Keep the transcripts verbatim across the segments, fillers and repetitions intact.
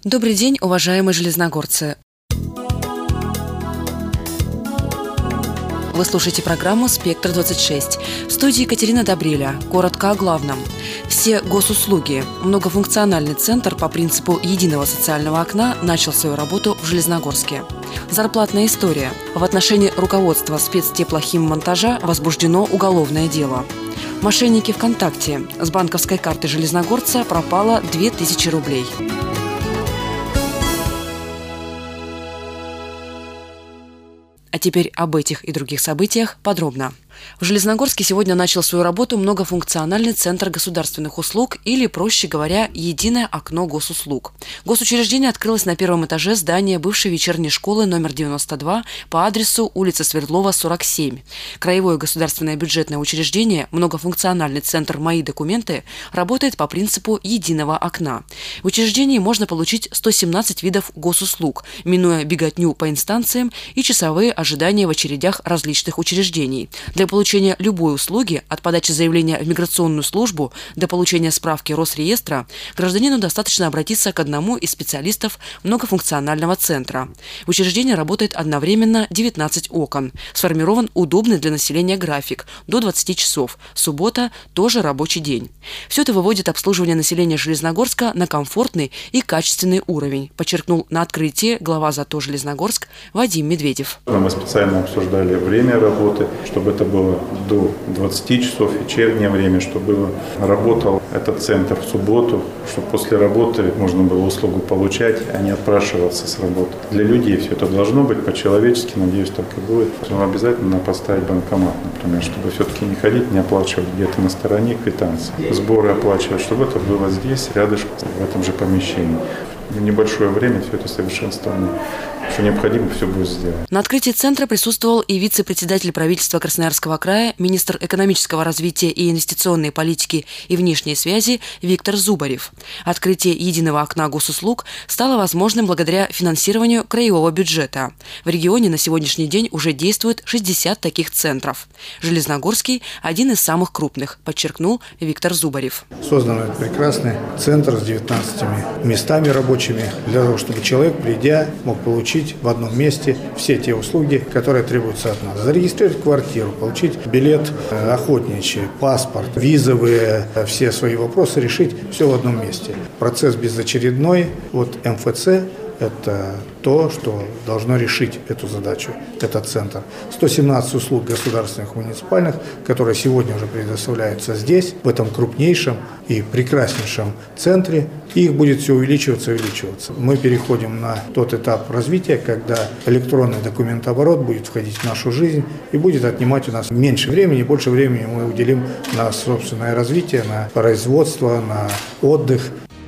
Добрый день, уважаемые железногорцы! Вы слушаете программу «Спектр двадцать шесть». В студии Екатерина Добреля. Коротко о главном. Все госуслуги. Многофункциональный центр по принципу единого социального окна начал свою работу в Железногорске. Зарплатная история. В отношении руководства спецтеплохиммонтажа возбуждено уголовное дело. Мошенники ВКонтакте. С банковской карты железногорца пропало две тысячи рублей. А теперь об этих и других событиях подробно. В Железногорске сегодня начал свою работу многофункциональный центр государственных услуг или, проще говоря, единое окно госуслуг. Госучреждение открылось на первом этаже здания бывшей вечерней школы номер девяносто два по адресу улица Свердлова, сорок семь. Краевое государственное бюджетное учреждение, многофункциональный центр «Мои документы» работает по принципу единого окна. В учреждении можно получить сто семнадцать видов госуслуг, минуя беготню по инстанциям и часовые ожидания в очередях различных учреждений. Для получения любой услуги, от подачи заявления в миграционную службу до получения справки Росреестра, гражданину достаточно обратиться к одному из специалистов многофункционального центра. В учреждении работает одновременно девятнадцать окон. Сформирован удобный для населения график – до двадцати часов. Суббота – тоже рабочий день. Все это выводит обслуживание населения Железногорска на комфортный и качественный уровень, подчеркнул на открытии глава ЗАТО Железногорск Вадим Медведев. Мы специально обсуждали время работы, чтобы это было до двадцати часов, вечернее время, чтобы работал этот центр в субботу, чтобы после работы можно было услугу получать, а не отпрашиваться с работы. Для людей все это должно быть по-человечески, надеюсь, так и будет. Но обязательно поставить банкомат, например, чтобы все-таки не ходить, не оплачивать где-то на стороне квитанции. Сборы оплачивать, чтобы это было здесь, рядышком, в этом же помещении. В небольшое время все это совершенствование, что необходимо, все будет сделано. На открытии центра присутствовал и вице-председатель правительства Красноярского края, министр экономического развития и инвестиционной политики и внешней связи Виктор Зубарев. Открытие единого окна госуслуг стало возможным благодаря финансированию краевого бюджета. В регионе на сегодняшний день уже действует шестьдесят таких центров. Железногорский – один из самых крупных, подчеркнул Виктор Зубарев. Создан этот прекрасный центр с девятнадцатью местами рабочими, для того, чтобы человек, придя, мог получить в одном месте все те услуги, которые требуются от нас. Зарегистрировать квартиру, получить билет охотничий, паспорт, визовые, все свои вопросы решить все в одном месте. Процесс безочередной. Вот эм эф цэ – это то, что должно решить эту задачу, этот центр. сто семнадцать услуг государственных, муниципальных, которые сегодня уже предоставляются здесь, в этом крупнейшем и прекраснейшем центре. И их будет все увеличиваться и увеличиваться. Мы переходим на тот этап развития, когда электронный документооборот будет входить в нашу жизнь и будет отнимать у нас меньше времени, больше времени мы уделим на собственное развитие, на производство, на отдых.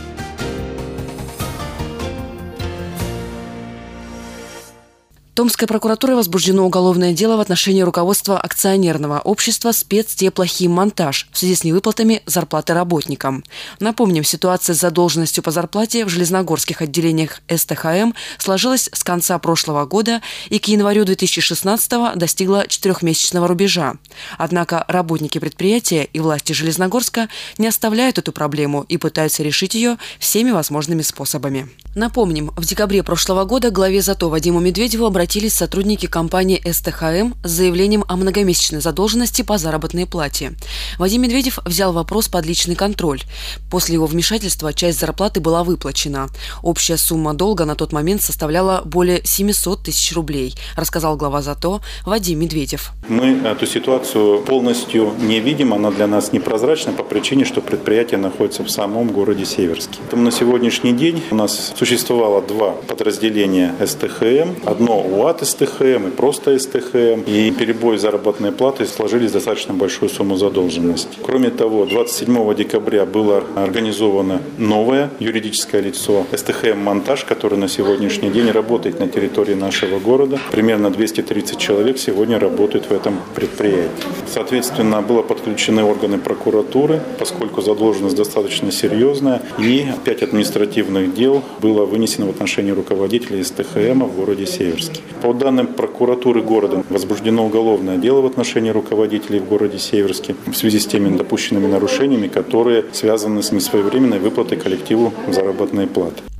Томской прокуратурой возбуждено уголовное дело в отношении руководства акционерного общества «Спецтеплохиммонтаж» в связи с невыплатами зарплаты работникам. Напомним, ситуация с задолженностью по зарплате в железногорских отделениях эс тэ ха эм сложилась с конца прошлого года и к январю две тысячи шестнадцатого достигла четырехмесячного рубежа. Однако работники предприятия и власти Железногорска не оставляют эту проблему и пытаются решить ее всеми возможными способами. Напомним, в декабре прошлого года главе ЗАТО Вадиму Медведеву обратились сотрудники компании эс тэ ха эм с заявлением о многомесячной задолженности по заработной плате. Вадим Медведев взял вопрос под личный контроль. После его вмешательства часть зарплаты была выплачена. Общая сумма долга на тот момент составляла более семисот тысяч рублей, рассказал глава ЗАТО Вадим Медведев. Мы эту ситуацию полностью не видим, она для нас непрозрачна по причине, что предприятие находится в самом городе Северске. Поэтому на сегодняшний день у нас существовало два подразделения эс тэ ха эм, одно УАТ эс тэ ха эм и просто эс тэ ха эм, и перебой заработной платы сложились достаточно большую сумму задолженности. Кроме того, двадцать седьмого декабря было организовано новое юридическое лицо эс тэ ха эм «Монтаж», которое на сегодняшний день работает на территории нашего города. Примерно двести тридцать человек сегодня работают в этом предприятии. Соответственно, было подключены органы прокуратуры, поскольку задолженность достаточно серьезная, и пять административных дел было вынесено в отношении руководителей эс тэ ха эм в городе Северске. По данным прокуратуры города возбуждено уголовное дело в отношении руководителей в городе Северске в связи с теми допущенными нарушениями, которые связаны с несвоевременной выплатой коллективу заработной платы.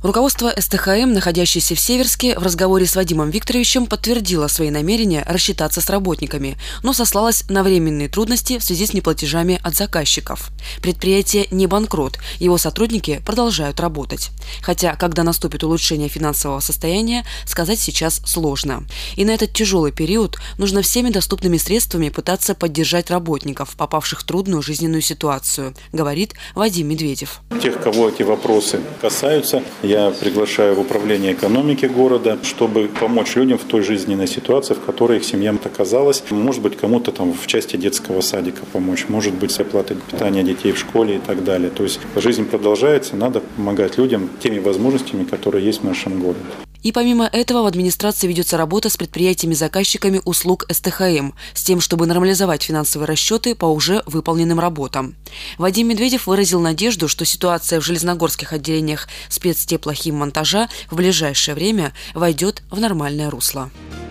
Руководство эс тэ ха эм, находящееся в Северске, в разговоре с Вадимом Викторовичем подтвердило свои намерения рассчитаться с работниками, но сослалось на временные трудности в связи с неплатежами от заказчиков. Предприятие не банкрот, его сотрудники продолжают работать. Хотя, когда наступит улучшение финансового состояния, сказать сейчас сложно. И на этот тяжелый период нужно всеми доступными средствами пытаться поддержать работников, попавших в трудную жизненную ситуацию, говорит Вадим Медведев. Тех, кого эти вопросы касаются, я приглашаю в управление экономики города, чтобы помочь людям в той жизненной ситуации, в которой их семья оказалась. Может быть, кому-то там в части детского садика помочь, может быть, с оплатой питания детей в школе и так далее. То есть жизнь продолжается, надо помогать людям теми возможностями, которые есть в нашем городе. И помимо этого в администрации ведется работа с предприятиями-заказчиками услуг эс тэ ха эм с тем, чтобы нормализовать финансовые расчеты по уже выполненным работам. Вадим Медведев выразил надежду, что ситуация в железногорских отделениях спецтеплохиммонтажа в ближайшее время войдет в нормальное русло.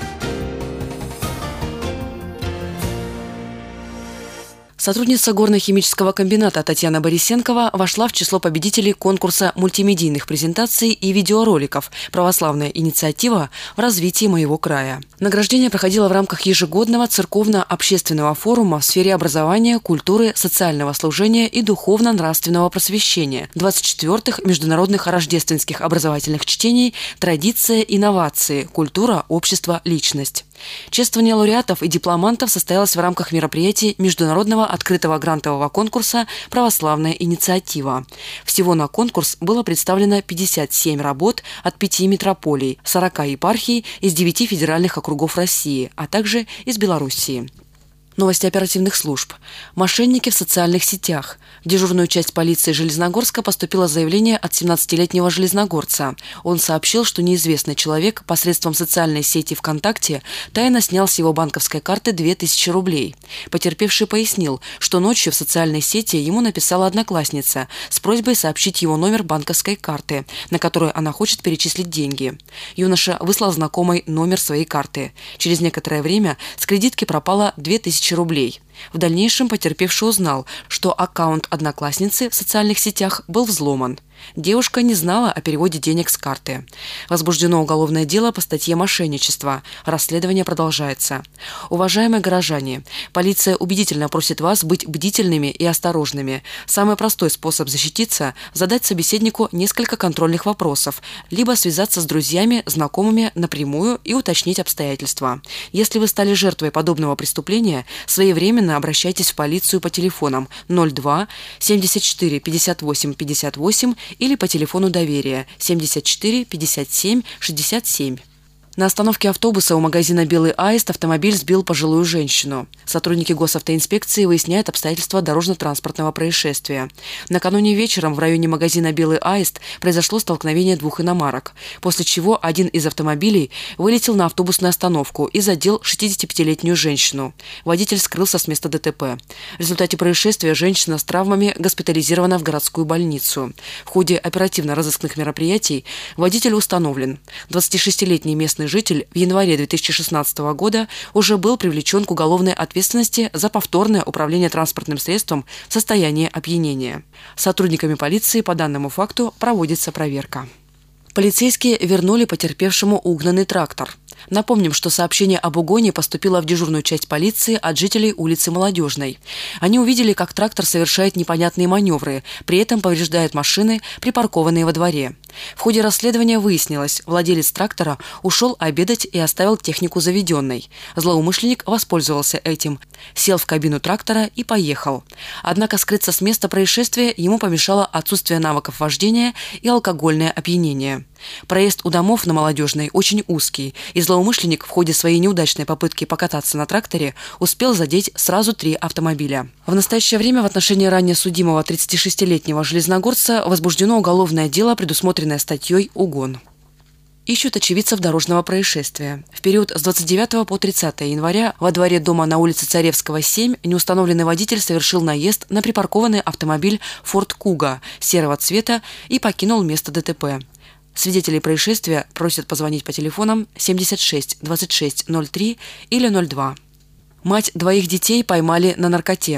Сотрудница горно-химического комбината Татьяна Борисенкова вошла в число победителей конкурса мультимедийных презентаций и видеороликов «Православная инициатива в развитии моего края». Награждение проходило в рамках ежегодного церковно-общественного форума в сфере образования, культуры, социального служения и духовно-нравственного просвещения, двадцать четвёртых международных рождественских образовательных чтений «Традиция, инновации. Культура, общество, личность». Чествование лауреатов и дипломантов состоялось в рамках мероприятий международного открытого грантового конкурса «Православная инициатива». Всего на конкурс было представлено пятьдесят семь работ от пяти метрополий, сорока епархий из девяти федеральных округов России, а также из Белоруссии. Новости оперативных служб. Мошенники в социальных сетях. В дежурную часть полиции Железногорска поступило заявление от семнадцатилетнего железногорца. Он сообщил, что неизвестный человек посредством социальной сети ВКонтакте тайно снял с его банковской карты две тысячи рублей. Потерпевший пояснил, что ночью в социальной сети ему написала одноклассница с просьбой сообщить его номер банковской карты, на которую она хочет перечислить деньги. Юноша выслал знакомой номер своей карты. Через некоторое время с кредитки пропало две тысячи рублей. В дальнейшем потерпевший узнал, что аккаунт одноклассницы в социальных сетях был взломан. Девушка не знала о переводе денег с карты. Возбуждено уголовное дело по статье «Мошенничество». Расследование продолжается. Уважаемые горожане, полиция убедительно просит вас быть бдительными и осторожными. Самый простой способ защититься – задать собеседнику несколько контрольных вопросов, либо связаться с друзьями, знакомыми напрямую и уточнить обстоятельства. Если вы стали жертвой подобного преступления, своевременно обращайтесь в полицию по телефонам ноль два семьдесят четыре пятьдесят восемь пятьдесят восемь или по телефону доверия семьдесят четыре пятьдесят семь шестьдесят семь. На остановке автобуса у магазина «Белый аист» автомобиль сбил пожилую женщину. Сотрудники госавтоинспекции выясняют обстоятельства дорожно-транспортного происшествия. Накануне вечером в районе магазина «Белый аист» произошло столкновение двух иномарок, после чего один из автомобилей вылетел на автобусную остановку и задел шестидесятипятилетнюю женщину. Водитель скрылся с места дэ тэ пэ. В результате происшествия женщина с травмами госпитализирована в городскую больницу. В ходе оперативно-розыскных мероприятий водитель установлен. двадцатишестилетний местный житель в январе две тысячи шестнадцатого года уже был привлечен к уголовной ответственности за повторное управление транспортным средством в состоянии опьянения. Сотрудниками полиции по данному факту проводится проверка. Полицейские вернули потерпевшему угнанный трактор. Напомним, что сообщение об угоне поступило в дежурную часть полиции от жителей улицы Молодежной. Они увидели, как трактор совершает непонятные маневры, при этом повреждает машины, припаркованные во дворе. В ходе расследования выяснилось, владелец трактора ушел обедать и оставил технику заведенной. Злоумышленник воспользовался этим, сел в кабину трактора и поехал. Однако скрыться с места происшествия ему помешало отсутствие навыков вождения и алкогольное опьянение. Проезд у домов на Молодежной очень узкий, и злоумышленник в ходе своей неудачной попытки покататься на тракторе успел задеть сразу три автомобиля. В настоящее время в отношении ранее судимого тридцатишестилетнего железногорца возбуждено уголовное дело, предусмотренное статьей «Угон». Ищут очевидцев дорожного происшествия. В период с двадцать девятого по тридцатое января во дворе дома на улице Царевского, семь неустановленный водитель совершил наезд на припаркованный автомобиль «Форд Куга» серого цвета и покинул место дэ тэ пэ. Свидетелей происшествия просят позвонить по телефонам семьдесят шесть двадцать шесть ноль три или ноль два. Мать двоих детей поймали на наркоте.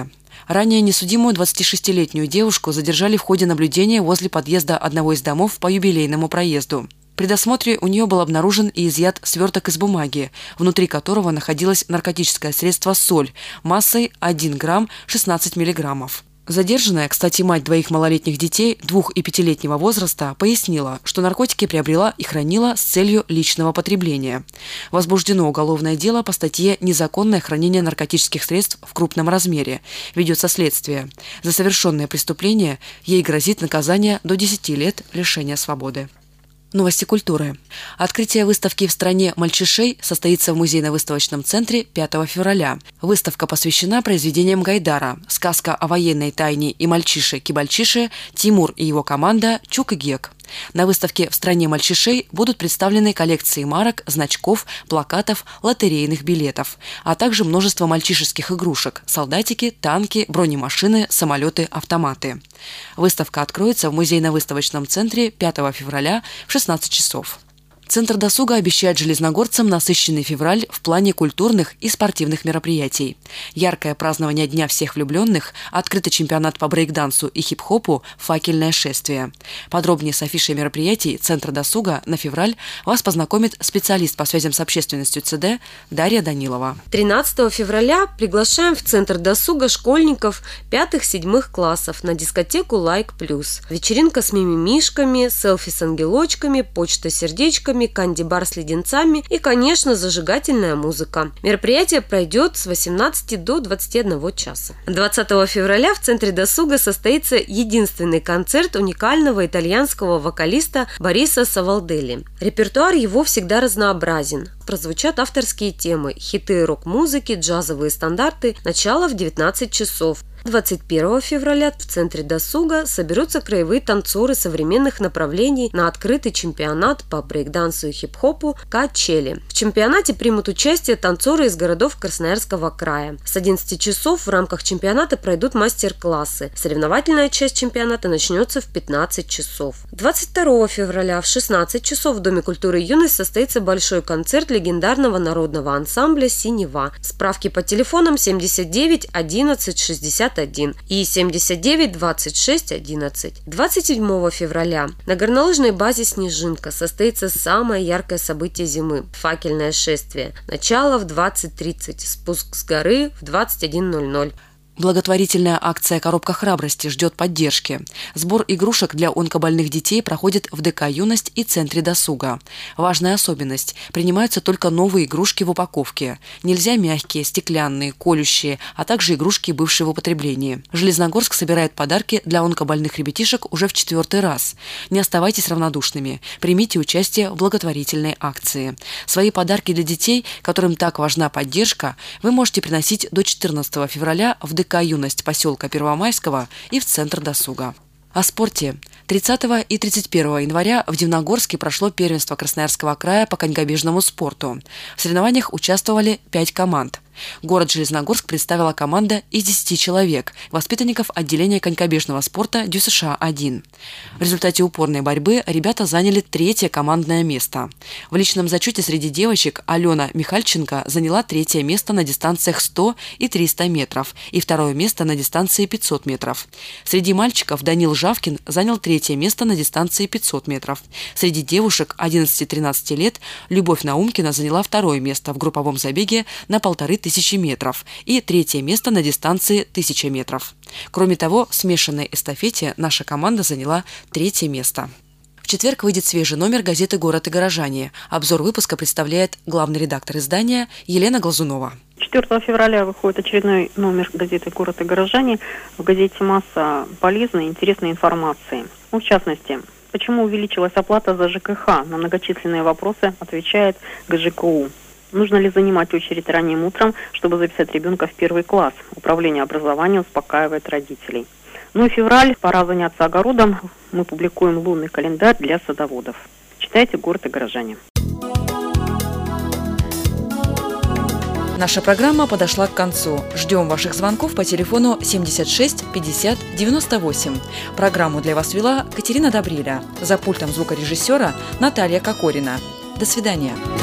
Ранее несудимую двадцатишестилетнюю девушку задержали в ходе наблюдения возле подъезда одного из домов по юбилейному проезду. При досмотре у нее был обнаружен и изъят сверток из бумаги, внутри которого находилось наркотическое средство соль массой один грамм шестнадцать миллиграммов. Задержанная, кстати, мать двоих малолетних детей двух- и пятилетнего возраста, пояснила, что наркотики приобрела и хранила с целью личного потребления. Возбуждено уголовное дело по статье «Незаконное хранение наркотических средств в крупном размере». Ведется следствие. За совершенное преступление ей грозит наказание до десяти лет лишения свободы. Новости культуры. Открытие выставки в стране мальчишей состоится в музейно-выставочном центре пятого февраля. Выставка посвящена произведениям Гайдара. Сказка о военной тайне и мальчише-кибальчише, Тимур и его команда, Чук и Гек. На выставке в стране мальчишей будут представлены коллекции марок, значков, плакатов, лотерейных билетов, а также множество мальчишеских игрушек – солдатики, танки, бронемашины, самолеты, автоматы. Выставка откроется в музейно-выставочном центре пятого февраля в шестнадцать часов. Центр досуга обещает железногорцам насыщенный февраль в плане культурных и спортивных мероприятий. Яркое празднование Дня всех влюбленных, открытый чемпионат по брейк-дансу и хип-хопу, факельное шествие. Подробнее с афишей мероприятий Центра досуга на февраль вас познакомит специалист по связям с общественностью ЦД Дарья Данилова. тринадцатого февраля приглашаем в Центр досуга школьников пятых-седьмых классов на дискотеку «Лайк Плюс». Вечеринка с мимимишками, селфи с ангелочками, почта с сердечками, канди-бар с леденцами и, конечно, зажигательная музыка. Мероприятие пройдет с восемнадцати до двадцати одного часа. двадцатого февраля в Центре досуга состоится единственный концерт уникального итальянского вокалиста Бориса Савалделли. Репертуар его всегда разнообразен. Прозвучат авторские темы, хиты рок-музыки, джазовые стандарты. Начало в девятнадцать часов. двадцать первого февраля в Центре досуга соберутся краевые танцоры современных направлений на открытый чемпионат по брейк-дансу и хип-хопу «Качели». В чемпионате примут участие танцоры из городов Красноярского края. С одиннадцати часов в рамках чемпионата пройдут мастер-классы. Соревновательная часть чемпионата начнется в пятнадцать часов. двадцать второго февраля в шестнадцать часов в Доме культуры и юность состоится большой концерт легендарного народного ансамбля «Синева». Справки по телефонам семьдесят девять одиннадцать шестьдесят один и семьдесят девять двадцать шесть одиннадцать. двадцать седьмого февраля на горнолыжной базе «Снежинка» состоится самое яркое событие зимы – факельное шествие. Начало в двадцать тридцать, спуск с горы в двадцать один ноль ноль. Благотворительная акция «Коробка храбрости» ждет поддержки. Сбор игрушек для онкобольных детей проходит в ДК «Юность» и Центре досуга. Важная особенность – принимаются только новые игрушки в упаковке. Нельзя мягкие, стеклянные, колющие, а также игрушки, бывшие в употреблении. Железногорск собирает подарки для онкобольных ребятишек уже в четвертый раз. Не оставайтесь равнодушными. Примите участие в благотворительной акции. Свои подарки для детей, которым так важна поддержка, вы можете приносить до четырнадцатого февраля в ДК «Юность» поселка Первомайского и в Центр досуга. О спорте. тридцатого и тридцать первого января в Дивногорске прошло первенство Красноярского края по конькобежному спорту. В соревнованиях участвовали пять команд. Город Железногорск представила команда из десяти человек, воспитанников отделения конькобежного спорта ДЮСШ один. В результате упорной борьбы ребята заняли третье командное место. В личном зачете среди девочек Алена Михальченко заняла третье место на дистанциях сто и триста метров и второе место на дистанции пятьсот метров. Среди мальчиков Данил Жавкин занял третье место на дистанции пятьсот метров. Среди девушек одиннадцати-тринадцати лет Любовь Наумкина заняла второе место в групповом забеге на полторы тысячи метров и третье место на дистанции тысяча метров. Кроме того, в смешанной эстафете наша команда заняла третье место. В четверг выйдет свежий номер газеты «Город и горожане». Обзор выпуска представляет главный редактор издания Елена Глазунова. четвёртого февраля выходит очередной номер газеты «Город и горожане». В газете масса полезной и интересной информации. Ну, в частности, почему увеличилась оплата за ЖКХ? На многочисленные вопросы отвечает ГЖКУ. Нужно ли занимать очередь ранним утром, чтобы записать ребенка в первый класс? Управление образования успокаивает родителей. Ну и февраль, пора заняться огородом. Мы публикуем лунный календарь для садоводов. Читайте «Город и горожане». Наша программа подошла к концу. Ждем ваших звонков по телефону семьдесят шесть пятьдесят девяносто восемь. Программу для вас вела Катерина Добриля. За пультом звукорежиссера Наталья Кокорина. До свидания.